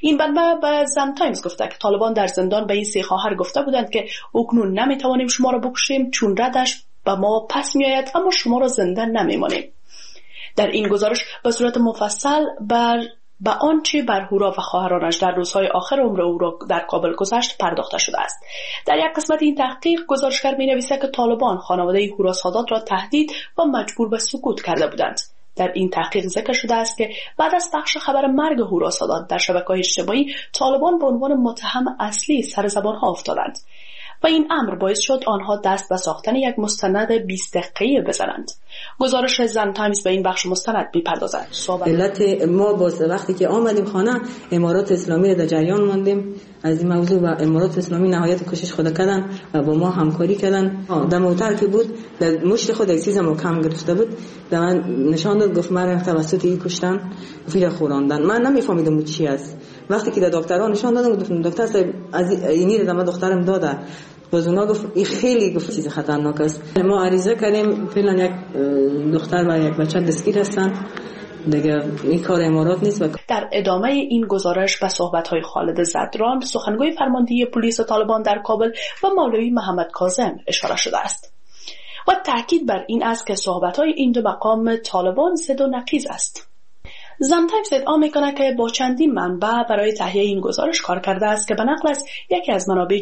این منبع به زن تایمز گفته که طالبان در زندان به این 3 خواهر گفته بودند که اکنون نمیتوانیم شما را بکشیم چون ردش به ما پس میآید، اما شما را زنده نمیمانیم. در این گزارش به صورت مفصل به آنچه بر هورا و خواهرانش در روزهای آخر عمر او را در کابل گذشت پرداخته شده است. در یک قسمت این تحقیق گزارشگر می‌نویسد که طالبان خانواده هورا سادات را تهدید و مجبور به سکوت کرده بودند. در این تحقیق ذکر شده است که بعد از پخش خبر مرگ هورا سادات در شبکه‌های اجتماعی، طالبان به عنوان متهم اصلی سر زبان‌ها افتادند و این امر باعث شد آنها دست به ساختن یک مستند 20 دقیقه‌ای بزنند. گزارش زن تایمز به این بخش مستند می‌پردازد. علت ما باز وقتی که آمدیم خانه، امارات اسلامی را در جریان ماندیم از این موضوع و امارات اسلامی نهایت کوشش خود کردن و با ما همکاری کردن. در موتر که بود در مشت خود یک چیز محکم گرفته بود، به من نشان داد، گفت مرا توسط این کشتن فیل خوراندن. من نمیفهمیدم چی است. وقتی که دکترها نشان دادن، گفتم دکتر صاحب از اینی رو من دخترم داده. باز اونا گفت این خیلی گفت چیز خطرناک است. ما عریضه کردیم، فعلا یک دختر و یک بچه دستگیر هستن دیگه، این کار امارات نیست. در ادامه این گزارش به صحبت‌های خالد زدران، سخنگوی فرماندهی پلیس طالبان در کابل، و مولوی محمد کاظم اشاره شده است و تاکید بر این است که صحبت‌های این دو مقام طالبان ضد و نقیض است. زن تایمز ادعا میکنه که با چندین منبع برای تهیه این گزارش کار کرده است که به نقل از یکی از منابع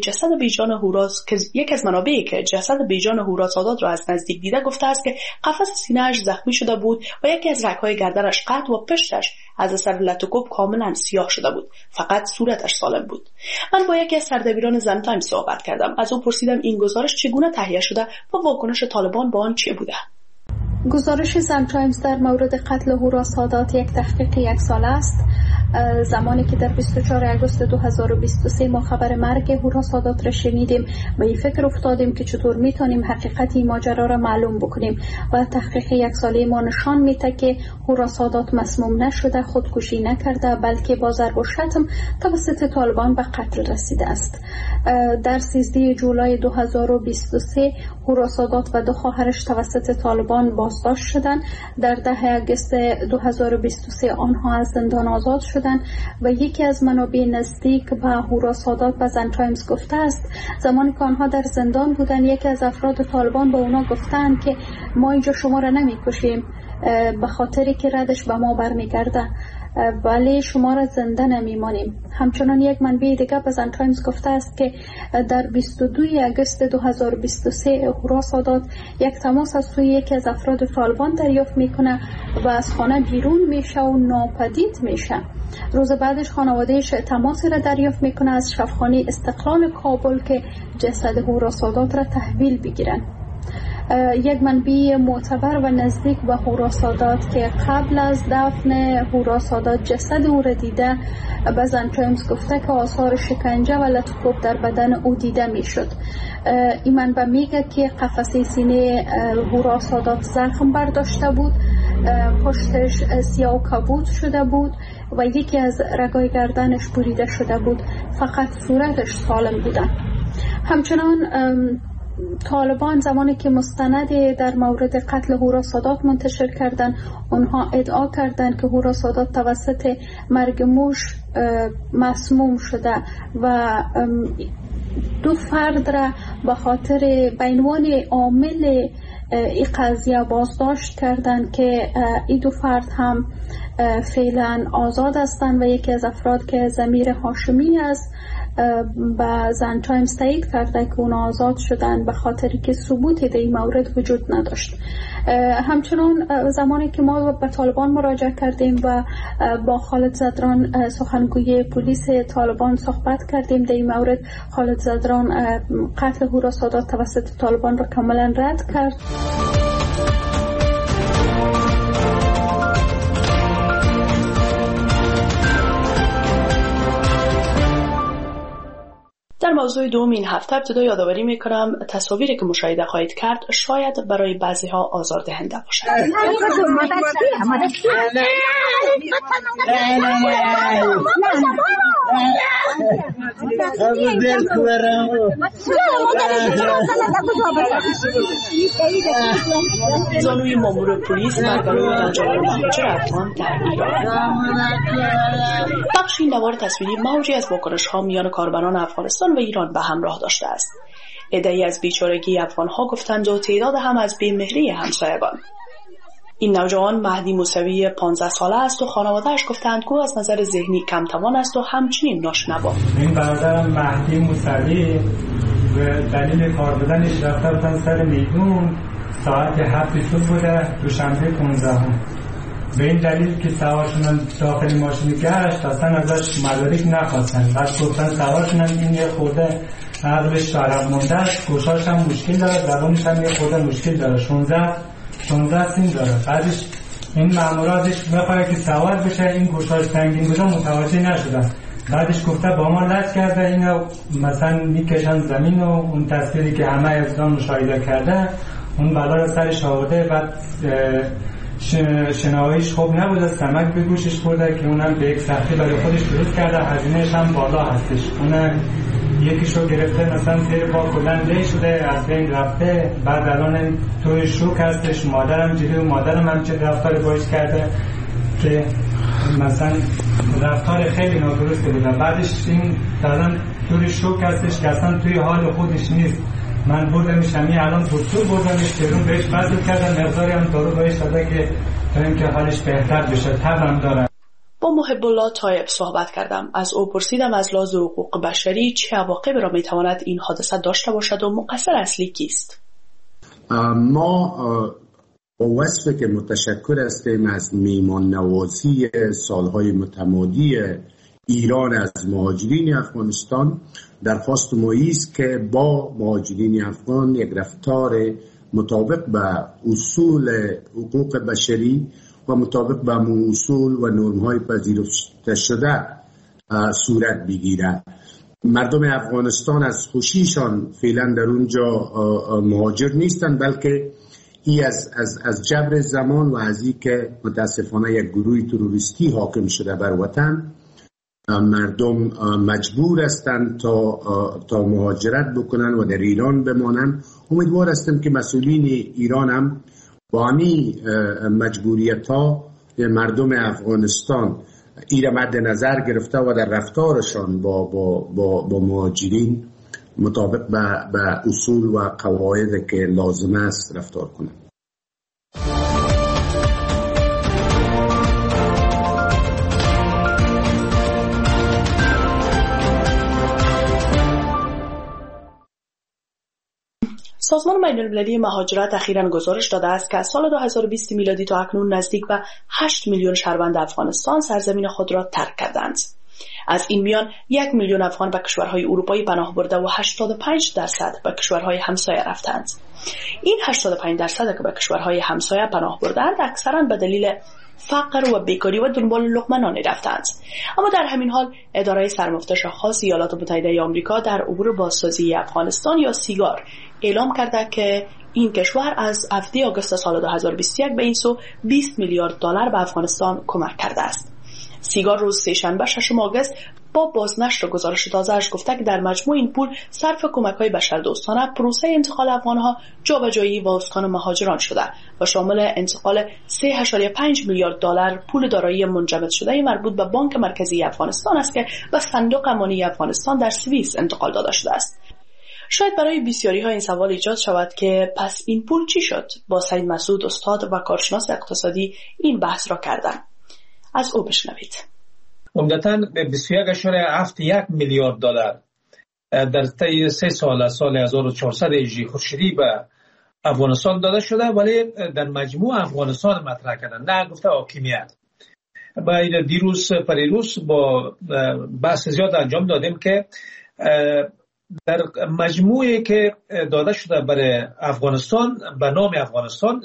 که جسد بیجان هورا سادات را از نزدیک دیده گفته است که قفس سینه‌اش زخمی شده بود و یکی از رگ‌های گردنش قطع و پشتش از اثر لطوکوب کاملا سیاه شده بود، فقط صورتش سالم بود. من با یکی از سردبیران زن تایمز صحبت کردم. از او پرسیدم این گزارش چگونه تهیه شده و واکنش طالبان با آن چه بوده. گزارش زن تایمز در مورد قتل هورا سادات یک تحقیق 1 ساله است. زمانی که در 24 آگوست 2023 ما خبر مرگ هورا سادات را شنیدیم و این فکر افتادیم که چطور میتونیم حقیقت این ماجرا را معلوم بکنیم و تحقیق 1 ساله ما نشان میده که هورا سادات مسموم نشده، خودکشی نکرده، بلکه با ضرب و شتم توسط طالبان به قتل رسیده است. در 13 جولای 2023 هورا سادات و 2 خواهرش توسط طالبان بازداشت شدند. در 10 آگوست 2023 آنها از زندان آزاد شدند و یکی از منابع نزدیک به هورا سادات و زن تایمز گفته است زمانی که آنها در زندان بودند، یکی از افراد طالبان به اونا گفتند که ما اینجا شما را نمی‌کشیم به خاطری که ردش به ما برمیگرده، ولی شما را زنده نمیمانیم. همچنان یک منبع دیگر به زن تایمز گفته است که در 22 آگوست 2023 هورا سادات یک تماس از سوی یکی از افراد طالبان دریافت میکنه و از خانه بیرون میشه و ناپدید میشه. روز بعدش خانوادهش تماس را دریافت میکنه از شفاخانه استقلال کابل که جسد هورا سادات را تحویل بگیرن. یک منبع معتبر و نزدیک به هورا سادات که قبل از دفن هورا سادات جسد او را دیده به زن تایمز گفته که آثار شکنجه و لطوکوب در بدن او دیده میشد. این منبع میگه که قفسه سینه هورا سادات زخم برداشته بود، پشتش سیاه و کبود شده بود و یکی از رگای گردنش بریده شده بود، فقط صورتش سالم بوده. همچنان طالبان زمانی که مستند در مورد قتل هورا سادات منتشر کردند، اونها ادعا کردند که هورا سادات توسط مرگ موش مسموم شده و 2 فرد را به خاطر به عنوان عامل این قضیه بازداشت کردند که این 2 فرد هم فعلا آزاد هستند و یکی از افراد که ضمیر هاشمی است با زن تایمز تایید کرده که اون آزاد شدن به خاطری که ثبوتی در این مورد وجود نداشت. همچنان زمانی که ما به طالبان مراجعه کردیم و با خالد زدران سخنگوی پلیس طالبان صحبت کردیم در این مورد، خالد زدران قتل هورا سادات توسط طالبان را کاملا رد کرد. در موضوع دوم این هفته ابتدا یادآوری میکنم تصاویری که مشاهده خواهید کرد شاید برای بعضی ها آزاردهنده باشد. زانوی مامور پلیس برگروه تجارت مهاجر افغان در ایران. بخشی نوار تصویری موجی از واکنش‌ها میان کاربران افغانستان و ایران به همراه داشته است. عده‌ای از بیچارگی افغان‌ها گفتند و تعداد هم از بی‌مهری همسایگان. این نوجوان مهدی موسوی 15 ساله است و خانواده‌اش گفتند که از نظر ذهنی کم توان است و همچنین ناشنوا. این برادرم مهدی موسوی به دلیل کار بودنش رفته بودن سر میدون ساعت 7 صبح بوده دوشنبه 15. به این دلیل که سوارشون داخل ماشین گشت اصلا ازش مدارک نخواستن. بعد گفتن سوارشون این یه خورده عقلش عرب مونده است، گوشاش هم مشکل داره، زبانش هم یه خورده مشکل داره، 16 سین داره. بعدش این ماموراتش بخواه که سوار بشه این گوشاش سنگین بوده متوجه نشدن. بعدش گفته با ما لج کرده اینو مثلا میکشن زمین و اون تصویری که همه از دان مشاهده کرده اون بلا رو سرش آورده. بعد شنواییش خوب نبوده، سمک به گوشش خورده که اونم به یک سختی برای خودش درست کرده، هزینه‌اش هم بالا هستش. اونم یکیشو گرفته مثلا تیر با کلن لی شده از بین رفته. بعد الان توی شوک هستش، مادرم جلوی مادرم هم چه رفتار باش کرده که مثلا رفتار خیلی نادرسته بوده. بعدش این الان توی شوک هستش که اصلا توی حال خودش نیست. من بردمش همین الان دکتر بردمش ترون بهش بذل کردم، مقداری هم دارو بهش داده که تا اینکه حالش بهتر بشه. تبم داره. با محب الله طایب صحبت کردم. از او پرسیدم از لحاظ حقوق بشری چه عواقبی را میتواند این حادثه داشته باشد و مقصر اصلی کیست؟ ما با وصفی که متشکر هستیم از میمان نوازی سالهای متمادی ایران از مهاجرین افغانستان. درخواست ما است که با مهاجرین افغان یک رفتار مطابق به اصول حقوق بشری و مطابق به اصول و نرم‌های پذیرفته شده صورت بگیرد. مردم افغانستان از خوشیشان فعلا در اونجا مهاجر نیستند، بلکه ای از جبر زمان و از این که متاسفانه یک گروه تروریستی حاکم شده بر وطن مردم مجبور هستند تا مهاجرت بکنن و در ایران بمانند. امیدوار هستم که مسئولین ایران هم با همین مجبوریت ها مردم افغانستان ایره مد نظر گرفته و در رفتارشان با مهاجرین مطابق به اصول و قواعد که لازم است رفتار کنند. سازمان بین‌المللی مهاجرت اخیراً گزارش داده است که از سال 2020 میلادی تا اکنون نزدیک به 8 میلیون شهروند افغانستان سرزمین خود را ترک کردند. از این میان 1 میلیون افغان به کشورهای اروپایی پناه برده و 85% به کشورهای همسایه رفتند. این 85% که به کشورهای همسایه پناه بردند اکثراً به دلیل فقر و بیکاری و دنبال لقمه نانی رفتند. اما در همین حال اداره سرمفتش خاص ایالات متحده آمریکا در امور بازسازی افغانستان یا سیگار اعلام کرده که این کشور از هفته آگوست سال 2021 به این سو 20 میلیارد دلار به افغانستان کمک کرده است. سیگار روز سه‌شنبه 6 آگوست با بازنشر گزارش تازه‌اش گفته که در مجموع این پول صرف کمک‌های بشردوستانه پروسه انتقال افغان‌ها جابجایی و اسکان مهاجران شده و شامل انتقال 3.5 میلیارد دلار پول دارایی منجمد شده مربوط به بانک مرکزی افغانستان است که به صندوق امانی افغانستان در سوئیس انتقال داده شده است. شاید برای بسیاری‌ها این سوال ایجاد شود که پس این پول چی شد؟ با سید مسعود استاد و کارشناس اقتصادی این بحث را کردم. از او بشنوید. عمدتاً به 21.71 میلیارد دلار در طی 3 سال از سال 1400 هجری خورشیدی به افغانستان داده شده، ولی در مجموع افغانستان مطرح کردن، نه گفته حاکمیت. باید دیروز پریروز با بحث زیاد انجام دادیم که در مجموعی که داده شده برای افغانستان به نام افغانستان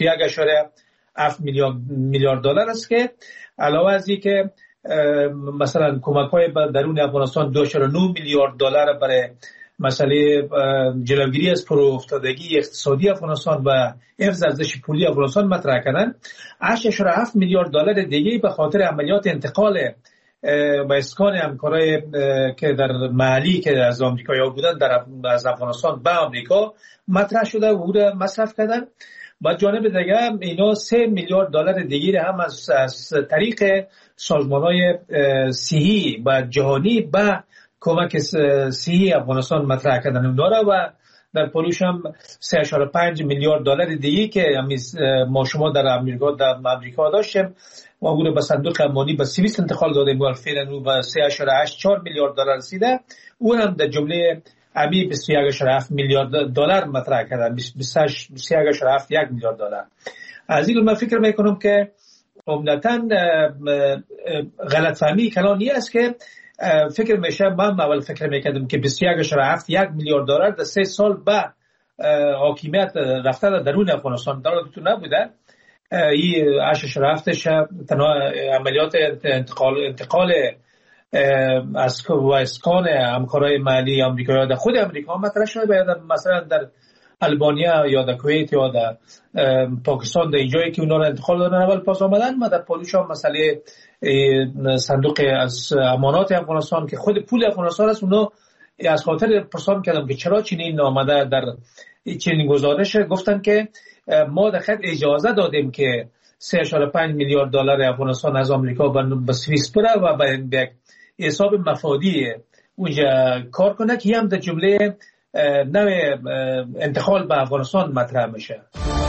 21.7 میلیارد دلار است که علاوه از این که مثلا کمک‌های درون افغانستان 2.9 میلیارد دلار برای مسئله جلوگیری از فروافتادگی اقتصادی افغانستان و حفظ ارزش پولی افغانستان مطرح کردن، 8.7 میلیارد دلار دیگه به خاطر عملیات انتقال و اسکان همکارای که در محلی که از آمریکایی‌ها بودن از افغانستان به آمریکا مطرح شده و او را مصرف کردن. با جانب دیگه اینا 3 میلیارد دلار دیگه هم از طریق سازمان‌های صحی و جهانی به کمک صحی افغانستان مطرح کردن اونا را و در پولش هم 3.5 میلیارد دلار دیگه که ما شما در امریکا داشتیم و او را به صندوق امانی به سوئیس انتقال دادیم و فعلا او به 3.84 میلیارد دلار رسیده. او هم در جمله امی 21.7 میلیارد دلار مطرح کردن، 23.71 میلیارد دلار. از این من فکر میکنم که عمدتاً غلط فهمی کلانی است که فکر میشه. من اول فکر میکردم که 21.71 میلیارد دلار در 3 سال به حاکمیت رفته در درون افغانستان دلار تو نبوده. این 8.7 تنها عملیات انتقال از اسکان همکارای محلی آمریکا در خود امریکا مطرح شده، مثلا در البانیا یا در کویت یا در پاکستان، در اینجایی که اونا رو انتقال دادن اول پاس آمدن. ما در پالیش هم مسئله صندوق از امانات افغانستان که خود پول افغانستان است، اونا از خاطر پرسان کردم که چرا چنین آمده در چنین گزارش، گفتن که ما در خط اجازه دادیم که 3.5 میلیارد دلار افغانستان از آمریکا به سوئیس بره و به حساب مفادی اونجا کار کنه که هم در جمله نوع انتقال به افغانستان مطرح میشه.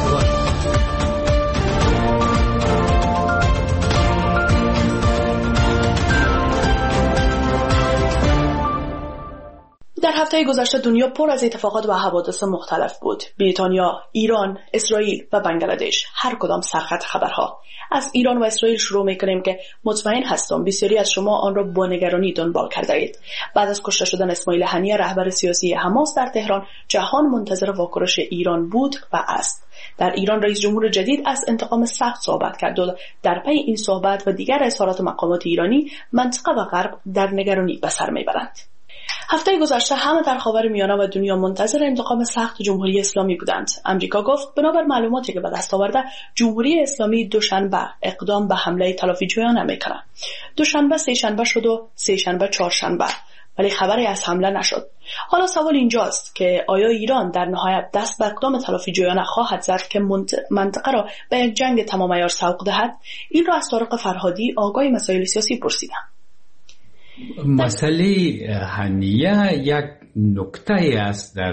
در هفته گذشته دنیا پر از اتفاقات و حوادث مختلف بود. بریتانیا، ایران، اسرائیل و بنگلادش، هر کدام سرخط خبرها. از ایران و اسرائیل شروع می‌کنیم که مطمئن هستم بسیاری از شما آن را با نگرانی دنبال کرده اید. بعد از کشته شدن اسماعیل هنیه رهبر سیاسی حماس در تهران، جهان منتظر واکنش ایران بود و است. در ایران رئیس جمهور جدید از انتقام سخت صحبت کرد و در پی این صحبت و دیگر اظهارات مقامات ایرانی، منطقه و غرب در نگرانی به سر می‌برند. هفته گذشته همه در خاورمیانه و دنیا منتظر انتقام سخت جمهوری اسلامی بودند. امریکا گفت بنابر معلوماتی که به دست آورده جمهوری اسلامی دوشنبه اقدام به حمله تلافی‌جویانه می‌کند. دوشنبه سه‌شنبه شد و سه‌شنبه چهارشنبه، ولی خبری از حمله نشد. حالا سوال اینجاست که آیا ایران در نهایت دست به اقدام تلافی‌جویانه خواهد زد که منطقه را به یک جنگ تمام عیار سوق دهد؟ این را از طارق فرهادی آگاه مسائل سیاسی پرسیدم. مسئله هنیه یک نکته است در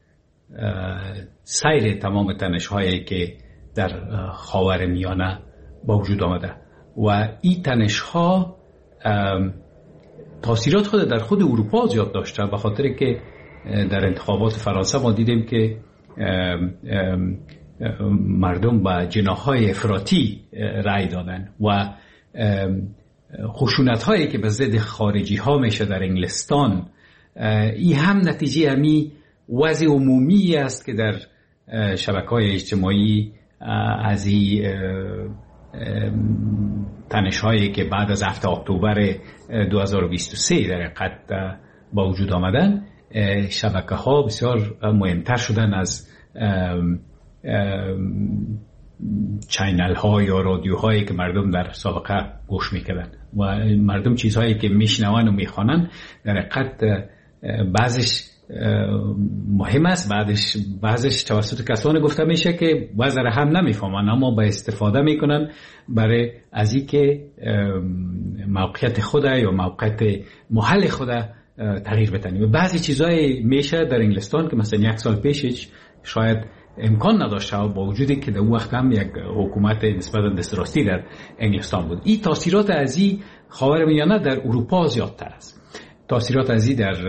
سیر تمام تنش‌هایی که در خاورمیانه با وجود آمده و این تنش‌ها تاثیرات خود در خود اروپا زیاد داشته، به خاطر که در انتخابات فرانسه ما دیدیم که مردم به جناح‌های افراطی رأی دادن و خشونت هایی که به ضد خارجی ها میشه در انگلستان، این هم نتیجه همی وضع عمومی است که در شبکه‌های اجتماعی از این تنش هایی که بعد از 7 اکتبر 2023 در حقیقت با وجود آمدن، شبکه ها بسیار مهمتر شدن از چینل ها یا رادیو هایی که مردم در سابقه گوش میکردن و مردم چیزهایی که میشنون و میخوانن در حقیقت بعضش مهم است، بعضش توسط کسانی گفته میشه که وزر هم نمیفهمن، اما با استفاده میکنن برای از این که موقعیت خود یا موقعیت محل خود تغییر بدن. بعضی چیزهای میشه در انگلستان که مثلا 1 سال پیشش شاید امکان نداشته با وجودی که در اون وقت هم یک حکومت نسبتا دستراستی در انگلستان بود. این تاثیرات از این خاورمیانه در اروپا زیادتر است. تاثیرات از این در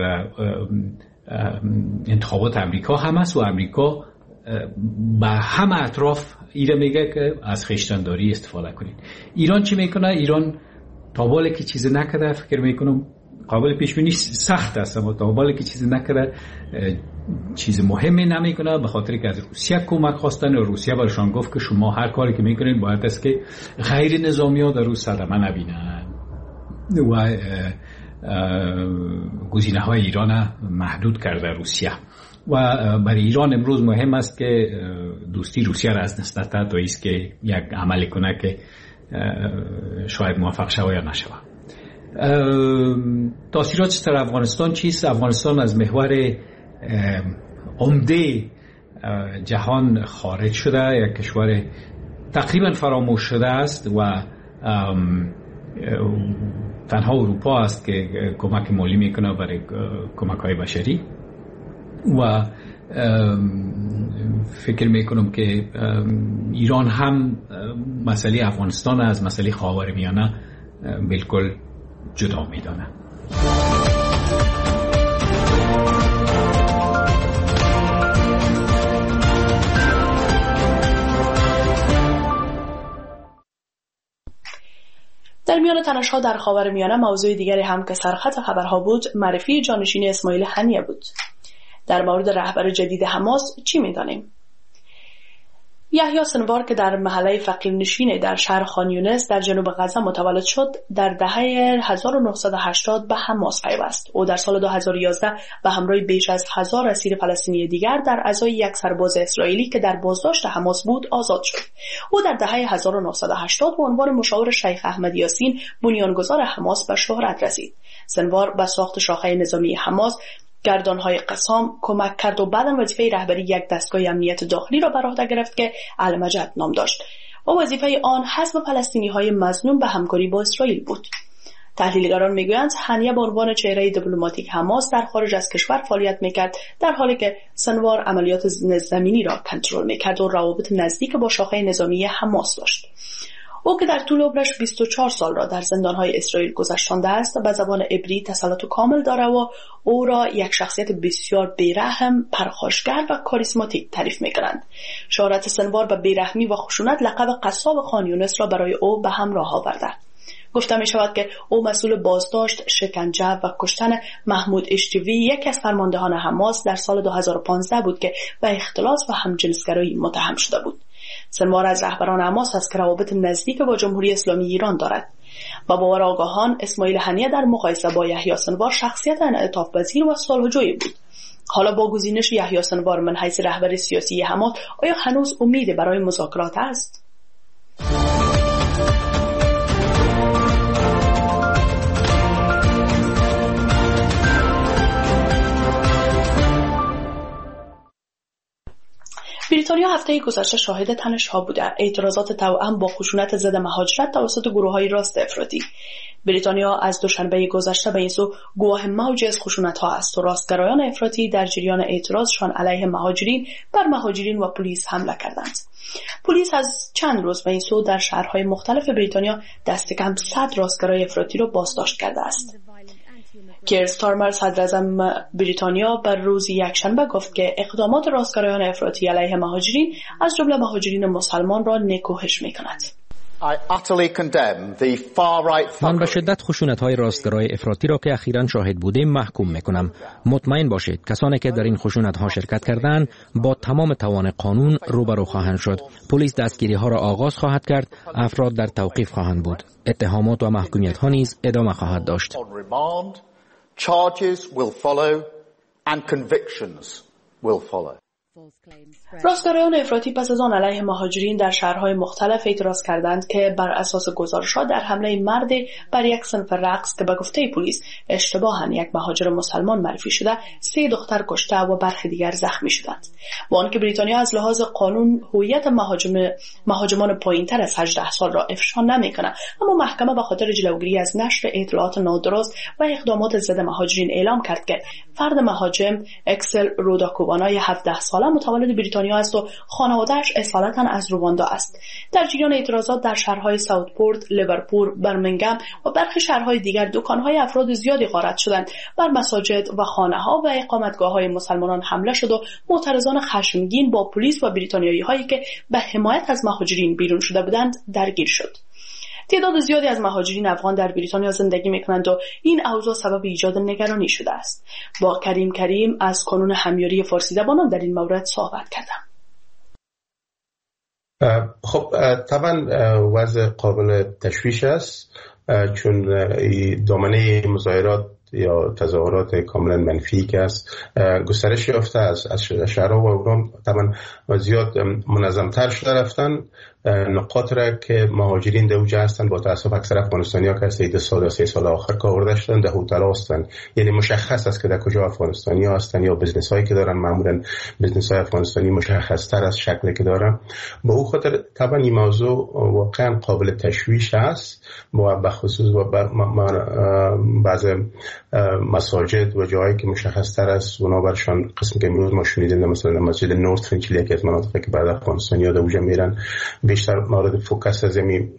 انتخابات امریکا هم است و امریکا به همه اطراف ایره میگه که از خویشتنداری استفاده کنید. ایران چی میکنه؟ ایران تا بالا که چیز نکرده، فکر میکنم قابل پیش بینی سخت است، اما تا بالا که چیز نکرده چیز مهمی نمیکنه، به خاطر که از روسیه کمک خواستن و روسیه برشان گفت که شما هر کاری که میکنین باید است که غیر نظامی ها در روز صدمه نبینن و گزینه های ایران محدود کرده روسیه. و برای ایران امروز مهم است که دوستی روسیه را از دست ندهد و ایست که یک عملی کنه که شاید موفق شود یا نشود. تاثیرات در افغانستان چیست؟ افغانستان از محور عمده جهان خارج شده، یک کشور تقریبا فراموش شده است و تنها اروپا است که کمک مالی میکنه برای کمک های بشری و فکر میکنم که ایران هم مسئله افغانستان از مسئله خاورمیانه بالکل جدا میدانه. در میان تنش‌ها در خاورمیانه موضوع دیگری هم که سرخط خبرها بود معرفی جانشین اسماعیل هنیه بود. در مورد رهبر جدید حماس چی می‌دانیم؟ یحیی سنوار که در محله فقیرنشین در شهر خان یونس در جنوب غزه متولد شد، در دهه 1980 به حماس پیوست. او در سال 2011 به همراه بیش از 1000 اسیر فلسطینی دیگر در ازای یک سرباز اسرائیلی که در بازداشت حماس بود آزاد شد. او در دهه 1980 به عنوان مشاور شیخ احمد یاسین بنیانگذار حماس به شهرت رسید. سنوار به ساخت شاخه نظامی حماس گردانهای قسام کمک کرد و بعداً وظیفه رهبری یک دستگاه امنیت داخلی را بر عهده گرفت که المجد نام داشت و وظیفه آن حذف فلسطینی‌های مظنون به همکاری با اسرائیل بود. تحلیلگران میگویند هنیه به عنوان چهره دیپلماتیک حماس در خارج از کشور فعالیت میکرد، در حالی که سنوار عملیات زمینی را کنترل میکرد و روابط نزدیک با شاخه نظامی حماس داشت. او که در طول عمرش 24 سال را در زندانهای اسرائیل گذرانده است، به زبان عبری تسلط کامل داره و او را یک شخصیت بسیار بیرحم، پرخاشگر و کاریسماتیک تعریف می‌کنند. شهرت سنوار به بیرحمی و خشونت لقب قصاب خان یونس را برای او به همراه آورده. گفته می شود که او مسئول بازداشت، شکنجه و کشتن محمود اشتیوی، یکی از فرماندهان حماس، در سال 2015 بود که به اختلاس و همجنسگرایی متهم شده بود. سنوار از رهبران حماس است که روابط نزدیک با جمهوری اسلامی ایران دارد. با باور آگاهان اسماعیل هنیه در مقایسه با یحیی سنوار شخصیت انعطاف پذیر و صلح‌جوی بود. حالا با گزینش یحیی سنوار من حیث رهبر سیاسی حماس، آیا هنوز امید برای مذاکرات است؟ بریتانیا هفته گذشته شاهد تنش‌ها بوده. اعتراضات توأم با خشونت ضد مهاجرت توسط گروه‌های راست افراطی. بریتانیا از دوشنبه گذشته به این سو گواه موجی از خشونت‌ها است و راستگرایان افراطی در جریان اعتراضشان علیه مهاجرین بر مهاجرین و پلیس حمله کردند. پلیس از چند روز به این سو در شهرهای مختلف بریتانیا دست کم 100 راستگرای افراطی را بازداشت کرده است. کیر استارمر صدراعظم بریتانیا بر روز یکشنبه گفت که اقدامات راستگرایان افراطی علیه مهاجرین از جمله مهاجرین مسلمان را نکوهش می‌کند. من به شدت خشونت‌های راستگرای افراطی را که اخیراً شاهد بودیم محکوم می‌کنم. مطمئن باشید کسانی که در این خشونت‌ها شرکت کردند با تمام توان قانون روبرو خواهند شد. پلیس دستگیری‌ها را آغاز خواهد کرد، افراد در توقیف خواهند بود. اتهامات و محکومیت‌ها نیز ادامه خواهد داشت. Charges will follow and convictions will follow. راستگرایان افراطی پس از آن علیه مهاجرین در شهرهای مختلف اعتراض کردند که بر اساس گزارش‌ها در حمله مرد بر یک صنف رقص که به گفته پلیس اشتباهاً یک مهاجر مسلمان معرفی شده 3 دختر کشته و برخی دیگر زخمی شدند. با آنکه بریتانیا از لحاظ قانون هویت مهاجمان پایین‌تر از 18 سال را افشا نمی‌کند، اما محکمه به خاطر جلوگیری از نشر اطلاعات نادرست و اقدامات ضد مهاجرین اعلام کرد که فرد مهاجم اکسل روداکوبانای 17 ساله متولد بریتانیا است و خانواده‌اش اصالتاً از رواندا است. در جریان اعتراضات در شهرهای ساوتپورت، لیورپول، برمنگهم و برخی شهرهای دیگر دکان‌های افراد زیادی غارت شدند. بر مساجد و خانه‌ها و اقامتگاه‌های مسلمانان حمله شد و معترضان خشمگین با پلیس و بریتانیایی‌هایی که به حمایت از مهاجرین بیرون شده بودند درگیر شد. تعداد زیادی از مهاجرین افغان در بریتانیا زندگی می‌کنند و این اوضاع سبب ایجاد نگرانی شده است. با کریم از کانون همیاری فارسی زبانان در این مورد صحبت کردم. خب طبعا وضع قابل تشویش است، چون دامنه مظاهرات یا تظاهرات کاملا منفی که است گسترش یافته از شهرها و اونها طبعا زیاد منظمتر شده رفتن. نقاط را که مهاجرین در اوجه هستند با تاسف اکثر افغانستانی ها که 2 سال یا 3 سال آخر کار ورده شدن در هتل هستند، یعنی مشخص است که در کجا افغانستانی ها هستند یا بزنس هایی که دارن، معمولا بزنس های افغانستانی مشخص تر از شکلی که دارن. با او خاطر طبعا این موضوع واقعا قابل تشویش است و بخصوص بعض مساجد و جایی که مشخص تر است اونا برشان قسمی که امروز ما شنیدیم مثلا مسجد نورت فرنچلی که از مناطقی که بعد افغانستانی ها در اوجه میرن بیشتر مورد فوکس از این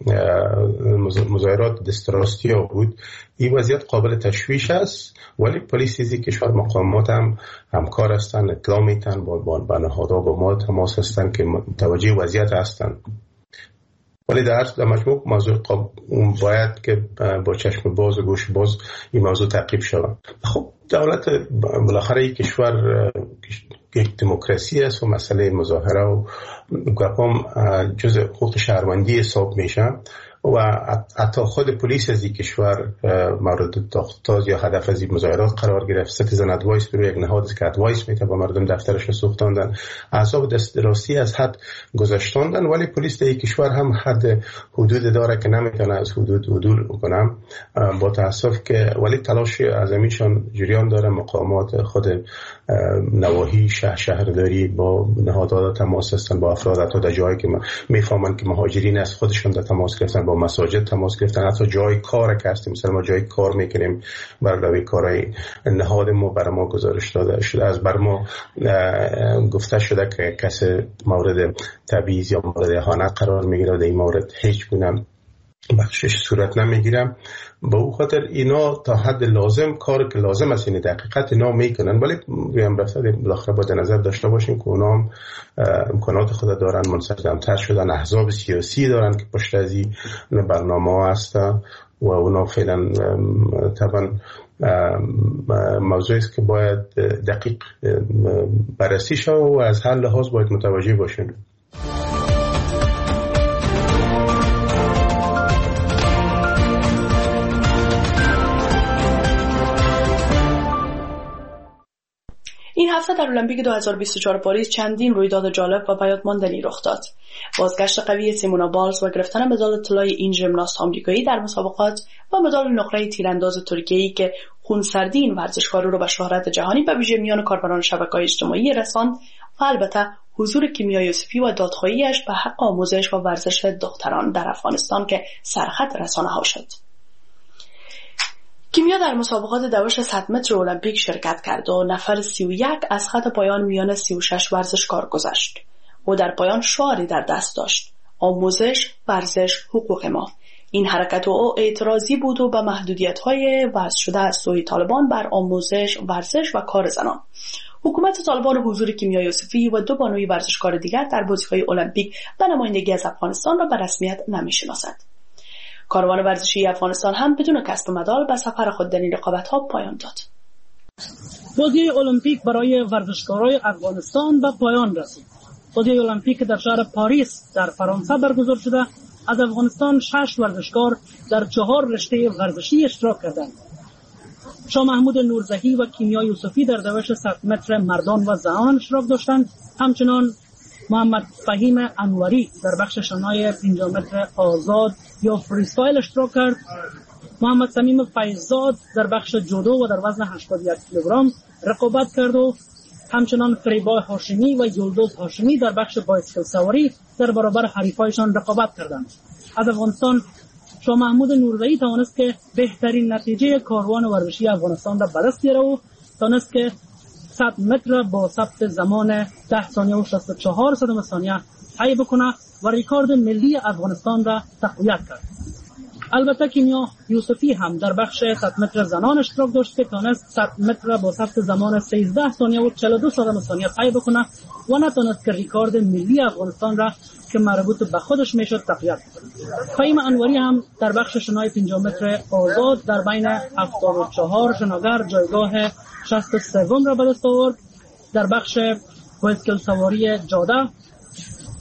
مظاهرات دستراستی ها بود. این وضعیت قابل تشویش است، ولی پلیس از کشور مقامات هم همکار هستند، اطلاع میتن با نهادها با ما تماس هستند که متوجه وضعیت هستند. ولی در مجموع موضوع باید که با چشم باز و گوش باز این موضوع تعقیب شود. خب دولت بالاخره این کشور یک دموکراسی است و مسئله مظاهره و گپام جزء حقوق شهروندی حساب میشه و حتی خود پلیس از این کشور مورد تاخت یا هدف از این مظاهرات قرار گرفت. سیتیزن ادوایس برای یک نهاد است که ادوایس میده با مردم دفترش رو سوختاندن، اعصاب دسترسی از حد گذاشتاندن. ولی پلیس در این کشور هم حد حدود داره که نمیتونه از حدود عدول کنه با تاسف که ولی تلاش اعظمیشان جریان داره. مقامات خود نواحی شهرداری با نهادها تماس هستن، با افراد حتی در جایی که میفهمن که مهاجرین از خودشون در تماس گرفتن، با مساجد تماس گرفتن، حتی جای کار که هستیم مثلا ما جای کار میکنیم برای کارهای نهاد ما برای ما گزارش داده شده، از بر ما گفته شده که کسی مورد تبعیض یا مورد اهانت قرار میگیره، در این مورد هیچ گونه بخشش صورت نمیگیرم. با او خاطر اینا تا حد لازم کار که لازم است این دقیقت اینا میکنن، ولی هم رفته بالاخره باید نظر داشته باشیم که اونا هم امکانات خود دارن، منسجم‌تر شدن، احزاب سیاسی دارن که پشت از این برنامه ها هستن و اونا فعلا طبعا موضوعی است که باید دقیق بررسی شود و از هر لحاظ باید متوجه باشیم. این هفته در المپیک 2024 پاریس چندین رویداد جالب و بیادماندنی رخ داد. بازگشت قوی سیمونا بالز و گرفتن مدال طلای این ژیمناست آمریکایی در مسابقات و مدال نقره تیرانداز ترکیه‌ای که خونسردی این ورزشکار رو به شهرت جهانی به ویژه میان کاربران شبکه‌های اجتماعی رساند و البته حضور کیمیا یوسفی و دادخواهیش به حق آموزش و ورزش دختران در افغانستان که سرخط رسانه‌ها شد. کیمیا در مسابقات دوش 100 متر المپیک شرکت کرد و نفر 31 از خط پایان میان 36 ورزشکار گذشت. او در پایان شعاری در دست داشت: آموزش، ورزش، حقوق ما. این حرکت او اعتراضی بود و به محدودیت‌های وضع شده از سوی طالبان بر آموزش، ورزش و کار زنان. حکومت طالبان حضور کیمیا یوسفی و 2 بانوی ورزشکار دیگر در بازی‌های المپیک به نمایندگی از افغانستان را به رسمیت نمی‌شناسد. کاروان ورزشی افغانستان هم بدون کسب مدال به سفر خود در این رقابت‌ها پایان داد. بازی المپیک برای ورزشکاران افغانستان به پایان رسید. بازی المپیک در شهر پاریس در فرانسه برگزار شده. از افغانستان 6 ورزشکار در 4 رشته ورزشی اشتراک کردند. شاه محمود نورزهی و کیمیا یوسفی در دوش 100 متر مردان و زنان اشتراک داشتند. همچنان محمد فهیم انوری در بخش شنای 50 متر آزاد یا فریستایل اشتراک کرد. محمد سمیم فیضزاد در بخش جودو و در وزن 81 کیلوگرم رقابت کرد و همچنان فریبا هاشمی و یلدوز هاشمی در بخش بایسکل سواری در برابر حریفایشان رقابت کردند. از افغانستان شاه محمود نورزهی توانست که بهترین نتیجه کاروان ورزشی افغانستان را به دست بیاره و توانست که 100 متر با ثبت زمان 10 ثانیه و 64 صدم ثانیه طی بکنه و ریکارد ملی افغانستان را تقویت کرد. البته کیمیا یوسفی هم در بخش 100 متر زنان اشتراک داشت که توانست 100 متر با ثبت زمان 13 ثانیه و 42 صدم ثانیه طی بکنه و نتونست که ریکارد ملی افغانستان را که مربوط به خودش میشد تقویت کنه. فهیم انوری هم در بخش شنای 50 متر آزاد در بین 74 شناگر جایگاه 63 را به دست آورد. در بخش بایسکل سواری جاده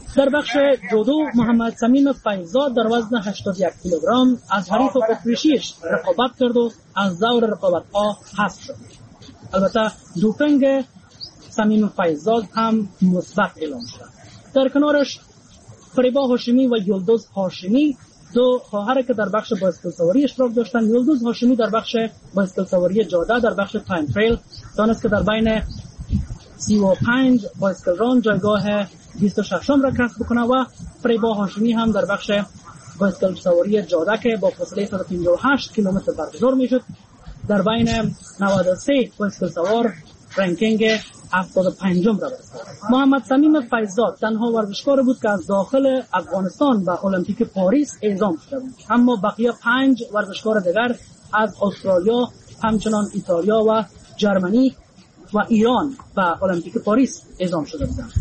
در بخش جودو محمد صمیم فیضزاد در وزن 81 کیلوگرم از حریف اتریشیش رقابت کرد و از دور رقابت‌ها حذف شد. البته دوپینگ صمیم فیضزاد هم مثبت اعلام شد. در کنارش فریبا هاشمی و یلدوز هاشمی دو خواهر که در بخش بایسکل سواری اشتراک داشتند. یلدوز هاشمی در بخش بایسکل سواری جاده در بخش تایم تریل دانست که در بین 35 بایسکل ران جایگاه 26 را کسب بکنه و فریبا هاشمی هم در بخش بایسکل سواری جاده که با فاصله 158 کیلومتر برگزار میشد در بین 93 بایسکل سوار رنکینگ 75 را برساند. محمد صمیم فیضزاد تنها ورزشکار بود که از داخل افغانستان به المپیک پاریس اعزام شده بود، اما بقیه 5 ورزشکار دیگر از استرالیا، همچنان ایتالیا و جرمنی و ایران به المپیک پاریس اعزام شده بودند.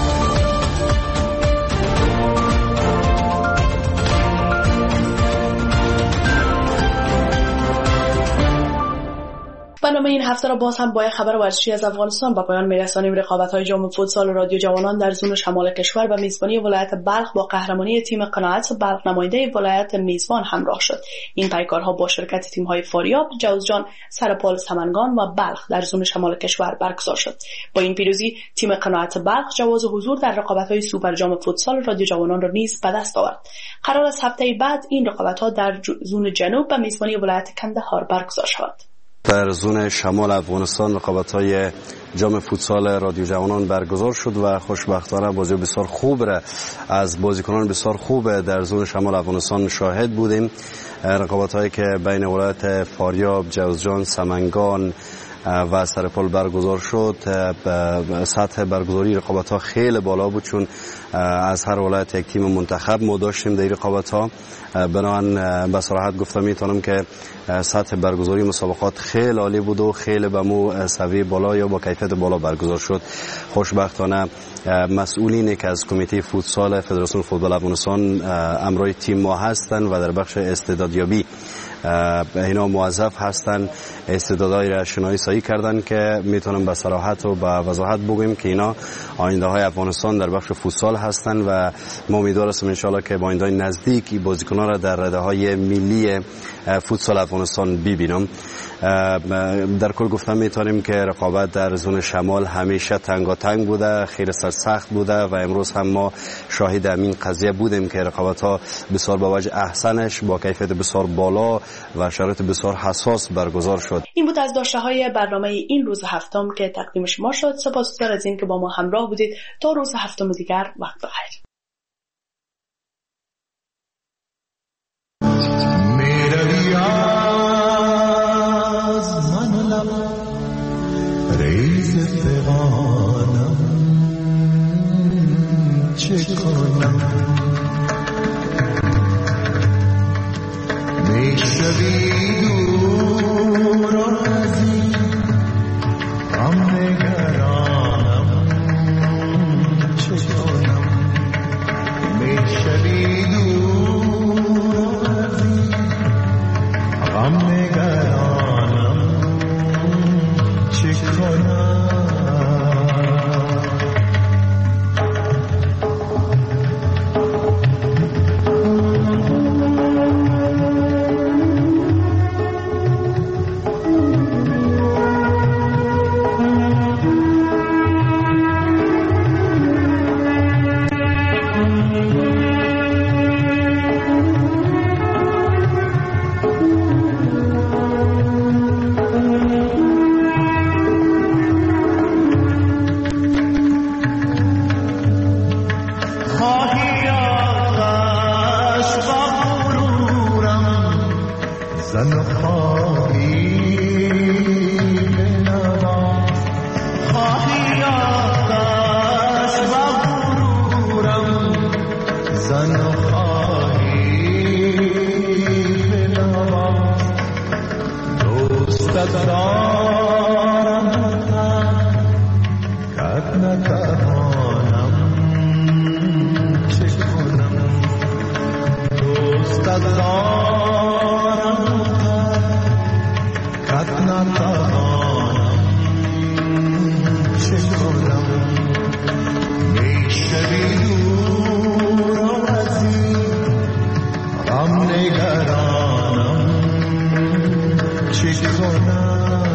برنامه این هفته را باز هم با خبر ورزشی از افغانستان به پایان می‌رسانیم. رقابت‌های جام فوتسال رادیو جوانان در زون شمال کشور به میزبانی ولایت بلخ با قهرمانی تیم قناعت بلخ نماینده ولایت میزبان همراه شد. این پیکارها با شرکت تیم‌های فاریاب، جوزجان، سرپال سمنگان و بلخ در زون شمال کشور برگزار شد. با این پیروزی تیم قناعت بلخ جواز حضور در رقابت‌های سوپر جام فوتسال رادیو جوانان را نیز به دست آورد. قرار است هفته بعد این رقابت‌ها در زون جنوب به میزبانی ولایت کندهار برگزار شود. در زون شمال افغانستان رقابت‌های جام فوتسال رادیو جوانان برگزار شد و خوشبختانه بازی بسیار خوب را از بازیکنان بسیار خوب در زون شمال افغانستان شاهد بودیم. رقابت‌هایی که بین ولایت فاریاب، جوزجان، سمنگان و سرپال برگزار شد. سطح برگزاری رقابت‌ها خیلی بالا بود، چون از هر ولایت یک تیم منتخب ما داشتیم در این رقابت‌ها. بنابراین به صراحت گفتم میتونم که سطح برگزاری مسابقات خیلی عالی بود و خیلی به مو سویه بالا یا با کیفیت بالا برگزار شد. خوشبختانه مسئولینی که از کمیته فوتسال فدراسیون فوتبال افغانستان امرای تیم ما هستند و در بخش استعدادیابی اینا موظف هستند استعدادهای را شناسایی کردن که میتونم به صراحت و به وضاحت بگویم که اینا آینده های افغانستان در بخش فوتسال هستند و ما امیدوار هستیم ان شاءالله که با آینده نزدیک بازیکنان را در رده های ملی فوتسال افغانستان ببینم. در کل گفتم میتونیم که رقابت در زون شمال همیشه تنگاتنگ بوده، خیلی سرسخت بوده و امروز هم ما شاهد همین قضیه بودیم که رقابت ها بسیار با وجه احسنش با کیفیت بسیار بالا و شرایط بسیار حساس برگزار شد. این بود از داشته های برنامه این روز هفتم که تقدیم شما شد. سپاسگزار از این که با ما همراه بودید. تا روز هفتم دیگر وقت بخیر. ای شبی دور و عزیز غم نگرانم چه کنم